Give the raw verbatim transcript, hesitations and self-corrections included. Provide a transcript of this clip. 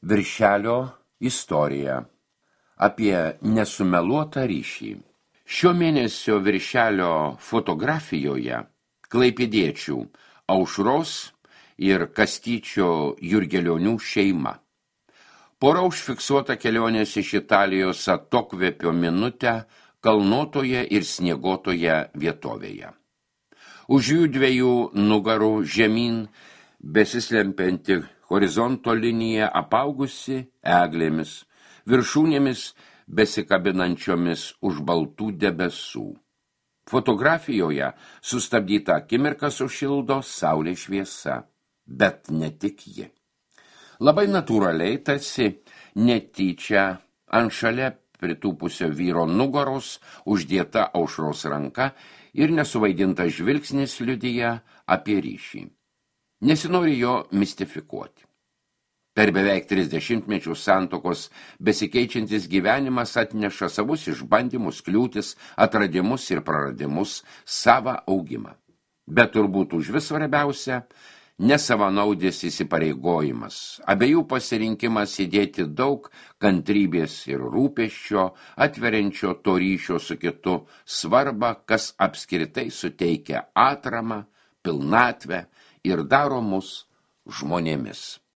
Viršelio istorija apie nesumeluotą ryšį. Šio mėnesio viršelio fotografijoje klaipėdiečių Aušros ir Kastyčio Jurgelionių šeima. Pora užfiksuota kelionės iš Italijos atokvėpio minutę kalnuotoje ir sniegotoje vietovėje. Už jų dviejų nugarų žemyn besislempianti horizonto linija apaugusi eglėmis, viršūnėmis besikabinančiomis už baltų debesų. Fotografijoje sustabdyta akimirka sušildo saulės šviesa, bet ne tik ji. Labai natūraliai, tarsi netyčia ant šalia pritūpusio vyro nugaros uždėta Aušros ranka ir nesuvaidintas žvilgsnis liudija apie ryšį. Nesinori jo mistifikuoti. Per beveik tris dešimtmečius santuokos besikeičiantis gyvenimas atneša savus išbandymus, kliūtis, atradimus ir praradimus, savą augimą. Bet turbūt už vis svarbiausia nesavanaudis įsipareigojimas, abiejų pasirinkimas įdėti daug kantrybės ir rūpesčio, atveriančio to ryšio su kitu svarbą, kas apskritai suteikia atramą, pilnatvę ir daro mus žmonėmis.